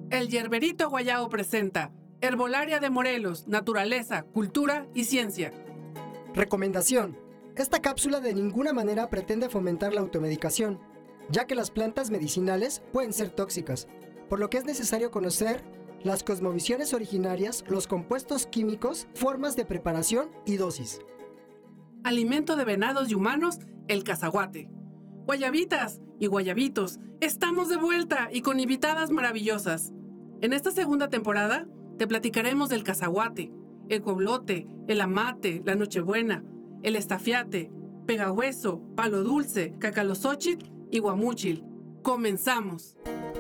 El Yerberito Guayabo presenta Herbolaria de Morelos, Naturaleza, Cultura y Ciencia. Recomendación. Esta cápsula de ninguna manera pretende fomentar la automedicación, ya que las plantas medicinales pueden ser tóxicas, por lo que es necesario conocer las cosmovisiones originarias, los compuestos químicos, formas de preparación y dosis. Alimento de venados y humanos, el cazaguate. Guayabitas y guayabitos, estamos de vuelta y con invitadas maravillosas. En esta segunda temporada te platicaremos del cazaguate, el coblote, el amate, la nochebuena, el estafiate, pegahueso, palo dulce, cacalozóchitl y guamúchil. ¡Comenzamos!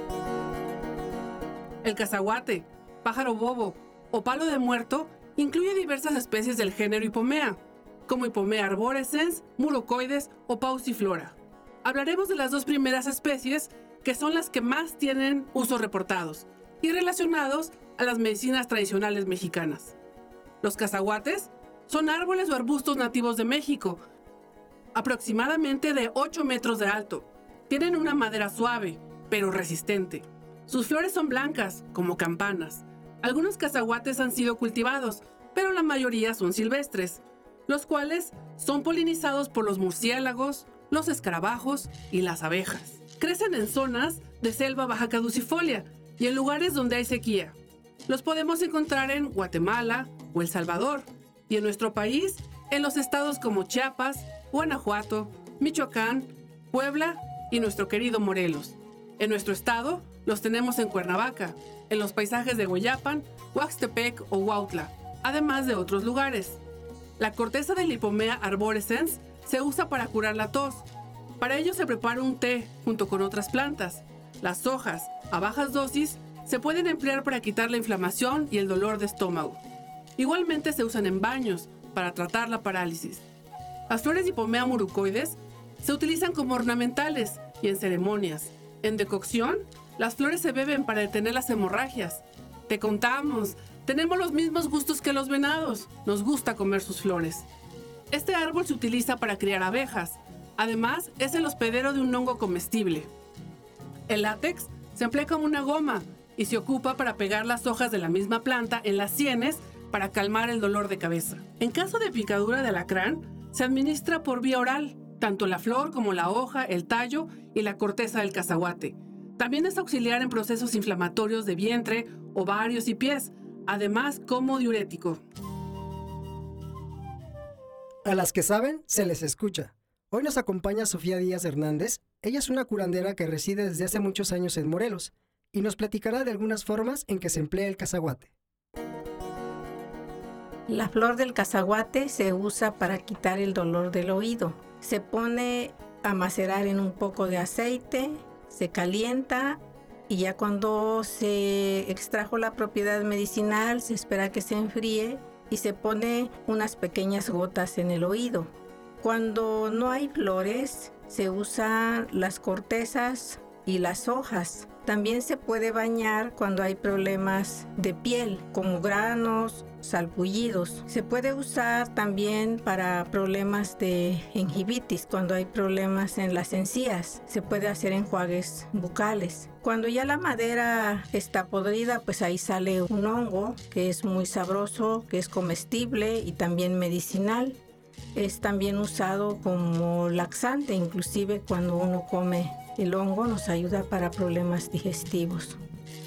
El cazaguate, pájaro bobo o palo de muerto incluye diversas especies del género Hipomea, como Hipomea arborescens, murocoides o pauciflora. Hablaremos de las dos primeras especies, que son las que más tienen usos reportados y relacionados a las medicinas tradicionales mexicanas. Los cazaguates son árboles o arbustos nativos de México, aproximadamente de 8 metros de alto. Tienen una madera suave, pero resistente. Sus flores son blancas, como campanas. Algunos cazaguates han sido cultivados, pero la mayoría son silvestres, los cuales son polinizados por los murciélagos, los escarabajos y las abejas. Crecen en zonas de selva baja caducifolia y en lugares donde hay sequía. Los podemos encontrar en Guatemala o El Salvador, y en nuestro país, en los estados como Chiapas, Guanajuato, Michoacán, Puebla y nuestro querido Morelos. En nuestro estado, los tenemos en Cuernavaca, en los paisajes de Hueyapan, Huaxtepec o Huautla, además de otros lugares. La corteza del Hipomea arborescens se usa para curar la tos. Para ello se prepara un té junto con otras plantas. Las hojas, a bajas dosis, se pueden emplear para quitar la inflamación y el dolor de estómago. Igualmente se usan en baños para tratar la parálisis. Las flores de Hipomea murocoides se utilizan como ornamentales y en ceremonias. En decocción, las flores se beben para detener las hemorragias. Te contamos, tenemos los mismos gustos que los venados. Nos gusta comer sus flores. Este árbol se utiliza para criar abejas. Además, es el hospedero de un hongo comestible. El látex se emplea como una goma y se ocupa para pegar las hojas de la misma planta en las sienes para calmar el dolor de cabeza. En caso de picadura de alacrán, se administra por vía oral, tanto la flor como la hoja, el tallo y la corteza del cazaguate. También es auxiliar en procesos inflamatorios de vientre, ovarios y pies, además como diurético. A las que saben, se les escucha. Hoy nos acompaña Sofía Díaz Hernández. Ella es una curandera que reside desde hace muchos años en Morelos y nos platicará de algunas formas en que se emplea el cazaguate. La flor del cazaguate se usa para quitar el dolor del oído. Se pone a macerar en un poco de aceite, se calienta y ya cuando se extrajo la propiedad medicinal se espera que se enfríe y se pone unas pequeñas gotas en el oído. Cuando no hay flores, se usan las cortezas y las hojas. También se puede bañar cuando hay problemas de piel, como granos, salpullidos. Se puede usar también para problemas de gingivitis, cuando hay problemas en las encías. Se puede hacer enjuagues bucales. Cuando ya la madera está podrida, pues ahí sale un hongo que es muy sabroso, que es comestible y también medicinal. Es también usado como laxante, inclusive cuando uno come el hongo nos ayuda para problemas digestivos.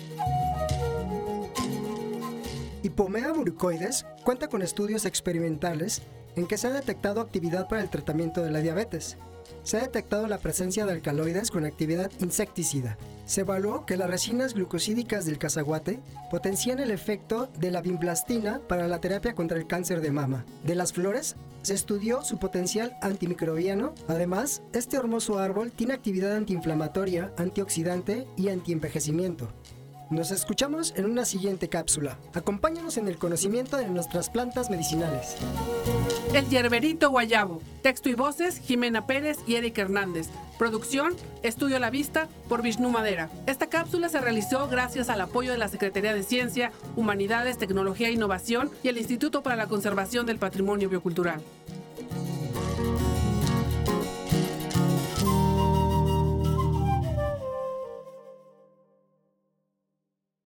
Hipomea murocoides cuenta con estudios experimentales en que se ha detectado actividad para el tratamiento de la diabetes. Se ha detectado la presencia de alcaloides con actividad insecticida. Se evaluó que las resinas glucosídicas del cazaguate potencian el efecto de la vinblastina para la terapia contra el cáncer de mama. De las flores, se estudió su potencial antimicrobiano. Además, este hermoso árbol tiene actividad antiinflamatoria, antioxidante y antienvejecimiento. Nos escuchamos en una siguiente cápsula. Acompáñanos en el conocimiento de nuestras plantas medicinales. El Yerberito Guayabo. Texto y voces, Jimena Pérez y Eric Hernández. Producción, Estudio La Vista, por Vishnu Madera. Esta cápsula se realizó gracias al apoyo de la Secretaría de Ciencia, Humanidades, Tecnología e Innovación y el Instituto para la Conservación del Patrimonio Biocultural.